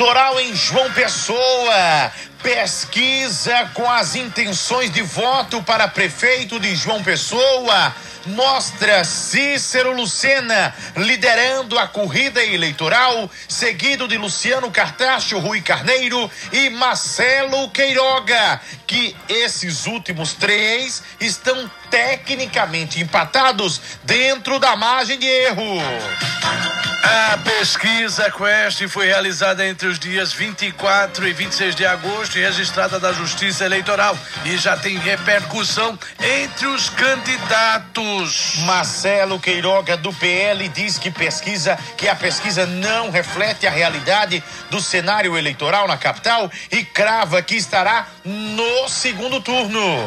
Eleitoral em João Pessoa. Pesquisa com as intenções de voto para prefeito de João Pessoa mostra Cícero Lucena liderando a corrida eleitoral, seguido de Luciano Cartacho, Rui Carneiro e Marcelo Queiroga, que esses últimos três estão tecnicamente empatados dentro da margem de erro. A pesquisa Quest foi realizada entre os dias 24 e 26 de agosto e registrada da Justiça Eleitoral e já tem repercussão entre os candidatos. Marcelo Queiroga, do PL, diz que a pesquisa não reflete a realidade do cenário eleitoral na capital e crava que estará no segundo turno.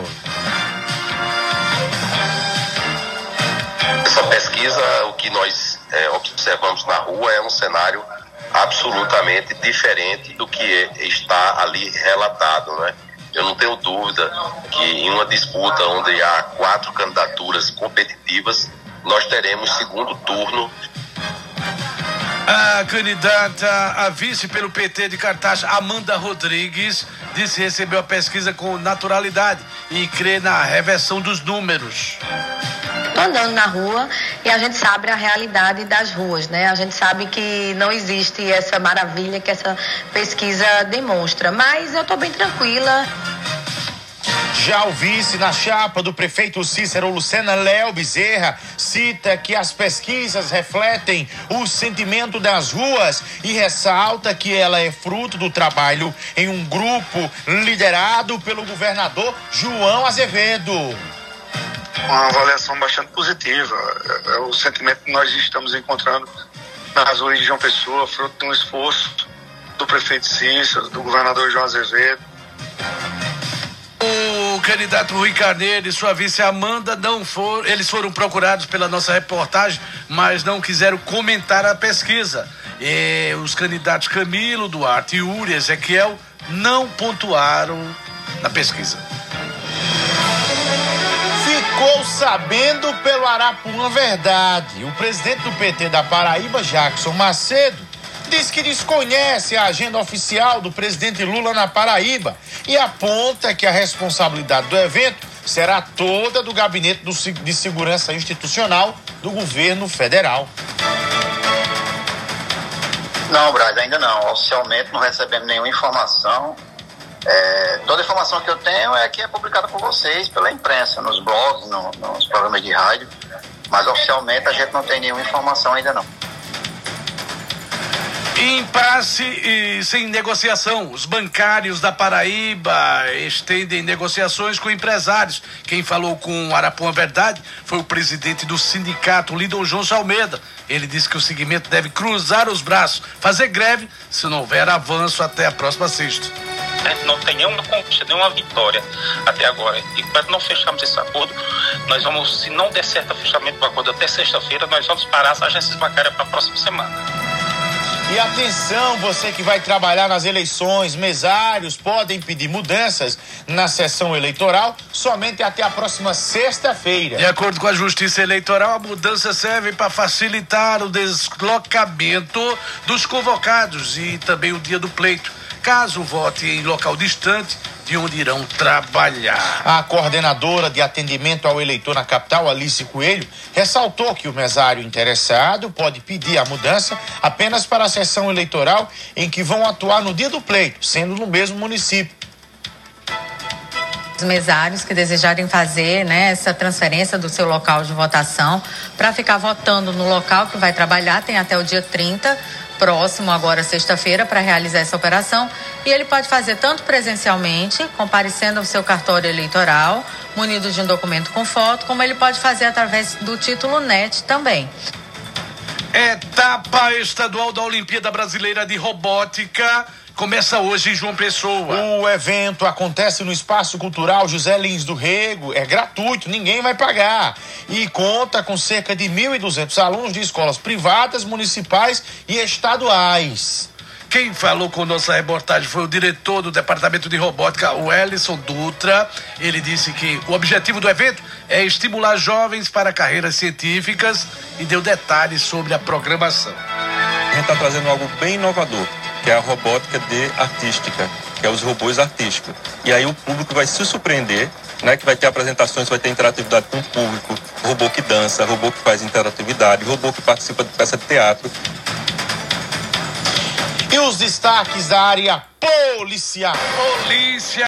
Essa pesquisa, o que nós observamos na rua é um cenário absolutamente diferente do que está ali relatado, né? Eu não tenho dúvida que em uma disputa onde há 4 candidaturas competitivas, nós teremos segundo turno. A candidata a vice pelo PT de Cartacho, Amanda Rodrigues, disse que recebeu a pesquisa com naturalidade e crê na reversão dos números. Estou andando na rua e a gente sabe a realidade das ruas, né? A gente sabe que não existe essa maravilha que essa pesquisa demonstra, mas eu estou bem tranquila. Já o vice na chapa do prefeito Cícero Lucena, Léo Bezerra, cita que as pesquisas refletem o sentimento das ruas e ressalta que ela é fruto do trabalho em um grupo liderado pelo governador João Azevedo. Uma avaliação bastante positiva. É o sentimento que nós estamos encontrando nas ruas de João Pessoa, fruto de um esforço do prefeito Cícero, do governador João Azevedo. O candidato Rui Carneiro e sua vice Amanda eles foram procurados pela nossa reportagem, mas não quiseram comentar a pesquisa. E os candidatos Camilo, Duarte e Yuri Ezequiel não pontuaram na pesquisa. Ficou sabendo pelo Arapuã Verdade. O presidente do PT da Paraíba, Jackson Macedo, diz que desconhece a agenda oficial do presidente Lula na Paraíba e aponta que a responsabilidade do evento será toda do Gabinete de Segurança Institucional do governo federal. Não, Braz, ainda não. Oficialmente não recebemos nenhuma informação. Toda a informação que eu tenho é que é publicada por vocês, pela imprensa, nos blogs, nos programas de rádio, mas oficialmente a gente não tem nenhuma informação ainda não. Impasse e sem negociação. Os bancários da Paraíba estendem negociações com empresários. Quem falou com o Arapuã Verdade foi o presidente do sindicato, Lidon João Almeida. Ele disse que o segmento deve cruzar os braços, fazer greve se não houver avanço até a próxima sexta. A gente não tem nenhuma conquista, nenhuma vitória até agora. E para não fecharmos esse acordo, nós vamos, se não der certo o fechamento do acordo até sexta-feira, nós vamos parar as agências bancárias para a próxima semana. E atenção, você que vai trabalhar nas eleições, mesários podem pedir mudanças na sessão eleitoral somente até a próxima sexta-feira. De acordo com a Justiça Eleitoral, a mudança serve para facilitar o deslocamento dos convocados e também o dia do pleito, caso vote em local distante de onde irão trabalhar. A coordenadora de atendimento ao eleitor na capital, Alice Coelho, ressaltou que o mesário interessado pode pedir a mudança apenas para a sessão eleitoral em que vão atuar no dia do pleito, sendo no mesmo município. Os mesários que desejarem fazer, essa transferência do seu local de votação para ficar votando no local que vai trabalhar, tem até o dia 30, próximo agora sexta-feira, para realizar essa operação, e ele pode fazer tanto presencialmente, comparecendo ao seu cartório eleitoral, munido de um documento com foto, como ele pode fazer através do título NET também. Etapa estadual da Olimpíada Brasileira de Robótica começa hoje em João Pessoa. O evento acontece no Espaço Cultural José Lins do Rego, é gratuito, ninguém vai pagar. E conta com cerca de 1.200 alunos de escolas privadas, municipais e estaduais. Quem falou com nossa reportagem foi o diretor do Departamento de Robótica, o Ellison Dutra. Ele disse que o objetivo do evento é estimular jovens para carreiras científicas e deu detalhes sobre a programação. A gente está trazendo algo bem inovador. que é a robótica artística, que é os robôs artísticos. E aí o público vai se surpreender, né, que vai ter apresentações, vai ter interatividade com o público, robô que dança, robô que faz interatividade, robô que participa de peça de teatro. E os destaques da área policial. Polícia